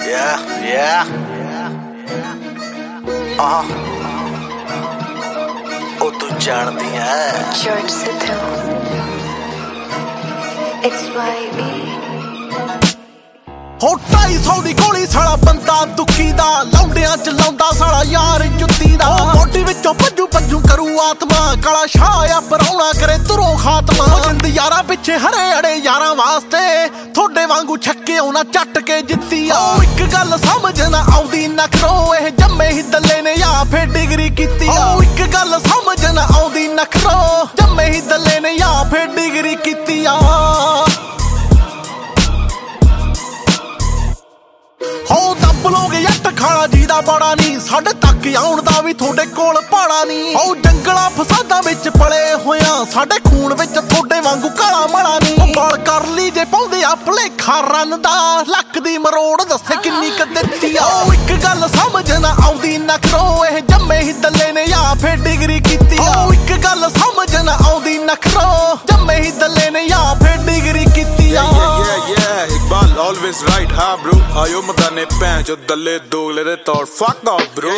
Yeah. ਉਹ ਤੂੰ ਜਾਣਦੀ ਹੈ George Citro XYE ਹੋ 250 ਦੀ ਗੋਲੀ ਸਾਲਾ ਬੰਦਾ ਦੁੱਕੀ ਦਾ ਲੌਂਡਿਆਂ ਚ ਲਾਉਂਦਾ ਸਾਲਾ ਯਾਰ ਜੁੱਤੀ ਦਾ ਮੋਢੀ ਵਿੱਚੋਂ ਭੱਜੂ ਕਰੂ ਆਤਮਾ ਕਾਲਾ ਸ਼ਾਹ ਆ ਪਰਾਉਣਾ ਕਰੇ ਤੁਰੋਂ ਖਾਤਮਾ ਜਿੰਦ ਯਾਰਾਂ ਪਿੱਛੇ ਹਰੇ ਅੜੇ ਯਾਰਾਂ ਵਾਸਤੇ ਥੋੜੇ ਵਾਂਗੂ ਛੱਕੇ ਆਉਣਾ ਚੱਟ ਕੇ ਜਿੱਤੀ ਆ ਇੱਕ ਗੱਲ ਸਮਝ ਨਾ ਆਉਂਦੀ ਨਖਰੋ ਇਹ ਜੰਮੇ ਹੀ ਦੱਲੇ ਨੇ ਜਾਂ ਫੇਰ ਡਿਗਰੀ ਕੀਤੀ ਆ ਇੱਕ ਗੱਲ ਸਮਝ ਨਾ ਆਉਂਦੀ ਨਖਰੋ ਜੰਮੇ ਹੀ ਦੱਲੇ ਨੇ ਜਾਂ ਫੇਰ ਡਿਗਰੀ ਕੀਤੀ ਆ ਹੋ ਦੱਬ ਲੋਗੇ ਜੱਟ ਖਾਣਾ ਜੀ ਦਾ ਬੜਾ ਨਹੀਂ ਸਾਡੇ ਤੱਕ ਆਉਣ ਦਾ ਵੀ ਤੁਹਾਡੇ ਕੋਲ ਪਾੜਾ ਨਹੀਂ ਹੋ ਜੰਗਲਾਂ ਫਸਾਦਾਂ ਵਿੱਚ ਪਲੇ ਹੋਇਆ ਸਾਡੇ ਖੂਨ ਵਿੱਚ ਤੁਹਾਡੇ ਵਾਂਗੂ ਕਾਲਾ ਮੜਾ ਨਹੀਂ ਬਾਲ ਕਰ ਲਈ ਜੇ ਪਾਉਂਦੇ ਆ ਭਲੇਖਾ ਰਨ ਦਾ ਲੱਕ ਦੀ ਮਰੋੜ ਦੱਸੇ ਕਿੰਨੀ ਕ ਦਿੱਤੀ ਆ ਇੱਕ ਗੱਲ ਸਮਝ ਨਾ ਆਉਂਦੀ ਨਖਰੋ ਇਹ ਜੰਮੇ ਹੀ ਦੱਲੇ ਨੇ ਜਾਂ ਫੇਰ ਡਿਗਰੀ ਕੀਤੀ ਆ ਇੱਕ ਗੱਲ ਸਮਝ ਨਾ ਆਉਂਦੀ ਨਖਰੋ ਜੰਮੇ ਹੀ ਦੱਲੇ ਨੇ ਜਾਂ ਫੇਰ ਡਿਗਰੀ ਕੀਤੀ ਆ Iqbal always right, huh bro? Ayo madane pench dalle dogle de tauड़ fuck off bro.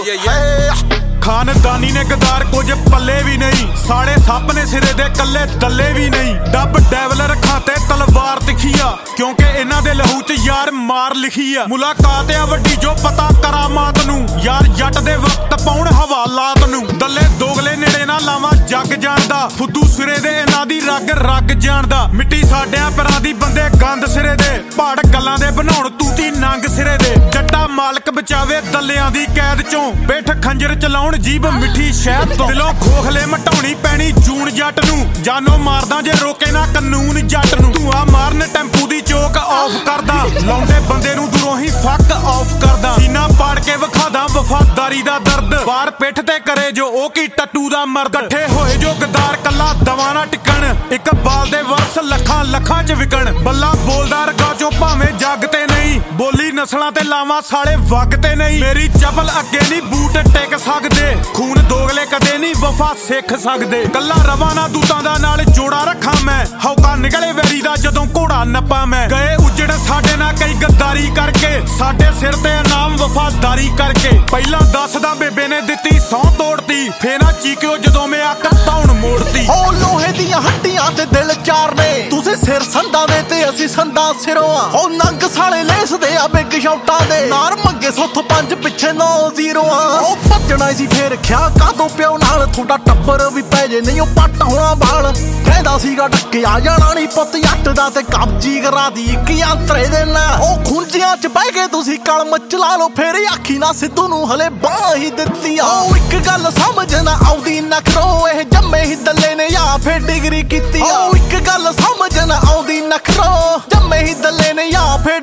ਖਾਨਦਾਨੀ ਨੇ ਗਦਾਰ ਕੁਝ ਪੱਲੇ ਵੀ ਨਹੀਂ ਸਾਲੇ ਸੱਪ ਨੇ ਸਿਰੇ ਦੇ ਕੱਲੇ ਦੱਲੇ ਵੀ ਨਹੀਂ ਡੱਬ ਡੈਵਲ ਰੱਖਾਂ ਤੇ ਤਲਵਾਰ ਤਿੱਖੀ ਆ ਕਿਉਂਕਿ ਇਹਨਾਂ ਦੇ ਲਹੂ 'ਚ ਯਾਰ ਮਾਰ ਲਿਖੀ ਆ ਮੁਲਾਕਾਤ ਆ ਵੱਡੀ ਜੋ ਪਤਾ ਕਰਾਮਾਤ ਨੂੰ ਯਾਰ ਜੱਟ ਦੇ ਵਕਤ ਪਾਉਣ ਹਵਾਲਾਤ ਨੂੰ ਦੱਲੇ ਦੋਗਲੇ ਨੇੜੇ ਨਾ ਲਾਵਾਂ ਜੱਗ ਜਾਣਦਾ ਫੁੱਦੂ ਸਿਰੇ ਦੇ ਇਹਨਾਂ ਦੀ ਰੱਗ ਜਾਣਦਾ ਮਿੱਟੀ ਸਾਡਿਆਂ ਪਰਾਂ ਦੀ ਬੰਦੇ ਗੰਦ ਸਿਰੇ ਦੇ ਪਹਾੜ ਗੱਲਾਂ ਦੇ ਬਣਾਉਣ ਤੂਤੀ ਨੰਗ ਸਿਰੇ ਦੇ ਜੱਟਾ ਮਾਲਕ ਬਚਾਵੇ ਦੱਲਿਆਂ ਦੀ ਕੈਦ ਚੋਂ ਬੈਠ ਖੰਜਰ ਚਲਾਉਣ ਜੀਬ ਮਿੱਠੀ ਸ਼ਹਿਦ ਤੋਂ ਦਿਲੋਂ ਖੋਖਲੇ ਮਟਾਉਣੀ ਪੈਣੀ ਜੂਨ ਜੱਟ ਨੂੰ ਜਾਨੋਂ ਮਾਰਦਾ ਜੇ ਰੋਕੇ ਨਾ ਕਾਨੂੰਨ ਜੱਟ ਨੂੰ ਧੂਆ ਮਾਰਨ ਟੈਂਪੂ ਦੀ ਚੋਕ ਆਫ ਕਰਦਾ ਲਾਉਂਦੇ ਬੰਦੇ ਨੂੰ ਦੂਰੋਂ ਹੀ ਫੱਕ ਆਫ ਕਰਦਾ ਸੀਨਾ ਪਾੜ ਕੇ ਵਿਖਾਦਾ ਵਫਾਦਾਰੀ ਦਾ ਦਰਦ ਬਾਹਰ ਪਿੱਠ ਤੇ ਕਰੇ ਜੋ ਉਹ ਕੀ ਟੱਟੂ ਦਾ ਮਰਦ ਇਕੱਠੇ ਹੋਏ ਜੋ ਗਦਾਰ ਕੱਲਾ ਦਵਾ ਨਾ ਟਿਕਣ ਇੱਕ ਬਾਲ ਦੇ ਵਰਸ ਲੱਖਾਂ ਚ ਵਿਕਣ ਬੱਲਾ ਬੋਲਦਾ ਰਗਾ ਚੋਂ ਭਾਵੇਂ ਜੱਗ ਤੇ ਨਹੀਂ ਬੋਲੀ ਨਸਲਾਂ ਤੇ ਲਾਵਾਂ ਸਾਲੇ ਵਗ ਤੇ ਨਹੀਂ ਮੇਰੀ ਚੱਪਲ ਅੱਗੇ ਨਹੀਂ ਬੂਟ ਟਿਕ ਸਕਦੇ ਖੂਨ ਦੋਗਲੇ ਕਦੇ ਨਹੀਂ ਵਫਾ ਸਿੱਖ ਸਕਦੇ ਕੱਲਾ ਰਵਾਂ ਨਾ ਦੂਤਾਂ ਦਾ ਨਾਲ ਜੋੜਾ ਰੱਖਾਂ ਮੈਂ ਹੌਕਾ ਨਿਕਲੇ ਵੈਰੀ ਦਾ ਜਦੋਂ ਘੋੜਾ ਨੱਪਾਂ ਮੈਂ ਗਏ ਉਜੜ ਸਾਡੇ ਨਾਲ ਕਈ ਗੱਦਾਰੀ ਕਰਕੇ ਸਾਡੇ ਸਿਰ ਤੇ ਇਨਾਮ ਵਫਾਦਾਰੀ ਕਰਕੇ ਪਹਿਲਾਂ ਦੱਸਦਾ ਬੇਬੇ ਨੇ ਦਿੱਤੀ ਸਹੁੰ ਤੋੜਤੀ ਫੇਰ ਨਾ ਚੀਕਿਓ ਜਦੋਂ ਮੈਂ ਅੱਖ ਧੌਣ ਮੋੜਤੀ ਹੋ ਲੋਹੇ ਦੀਆਂ ਹੱਡੀਆਂ ਤੇ ਦਿਲ ਚਾਰ ਨੇ ਤੁਸੀਂ ਸਿਰ ਸੰਦਾਂ ਦੇ ਤੇ ਅਸੀਂ ਸੰਦਾਂ ਸਿਰੋਂ ਆ ਹੋ ਨੰਗ ਸਾਲੇ ਲੇਸਦੇ ਆ ਬਿੱਗ ਸ਼ੌਟਾਂ ਦੇ ਨਾਰ ਮੰਗੇ ਸੁੱਥ 5 ਪਿੱਛੇ 9 0 ਆ ਉਹ ਭੱਜਣਾ ਸੀ ਫੇਰ ਖਿਆ ਕਾਦੋਂ ਪਿਓ ਨਾਲ ਤੁਹਾਡਾ ਟੱਬਰ ਵੀ ਪੈ ਜੇ ਨਹੀਂ ਉਹ ਪੱਟ ਹੋਣਾ ਬਾਲ ਕਹਿੰਦਾ ਸੀਗਾ ਡੱਕਿਆ ਜਾਣਾ ਨਹੀਂ ਪੁੱਤ ਜੱਟ ਦਾ ਤੇ ਕਬਜੀ ਕਰਾ ਦੀ ਇੱਕ ਯੰਤਰੇ ਦੇ ਨਾਲ ਉਹ ਖੁੰਝੀਆਂ 'ਚ ਬਹਿ ਕੇ ਤੁਸੀਂ ਕਲਮ ਚਲਾ ਲਓ ਫੇਰ ਆਖੀ ਨਾ ਸਿੱਧੂ ਨੂੰ ਹਲੇ ਬਾਹ ਹੀ ਦਿੱਤੀ ਆ ਉਹ ਇੱਕ ਗੱਲ ਸਮਝ ਨਾ ਆਉਂਦੀ ਨਖਰੋ ਇਹ ਜੰਮੇ ਹੀ ਦੱਲੇ ਨੇ ਜਾਂ ਫੇਰ ਡਿਗਰੀ ਕੀਤੀ ਆ ਉਹ ਇੱਕ ਗੱਲ ਸਮਝ ਨਾ ਆਉਂਦੀ ਨਖਰੋ ਜੰਮੇ ਹੀ ਦੱਲੇ ਨੇ ਜਾਂ ਫੇਰ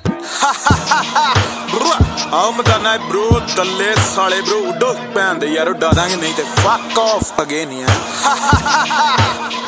ਆਓ ਮਦਾਨਾ ਬ్రో ਦੱਲੇ ਸਾਲੇ ਬ్రో ਉੱਡੋ ਭੈਣ ਦੇ ਯਾਰ ਉੱਡਾ ਦਾਂਗੇ ਨਹੀਂ ਤੇ ਫੱਕ ਆਫ ਅਗੇਨ ਯਾਰ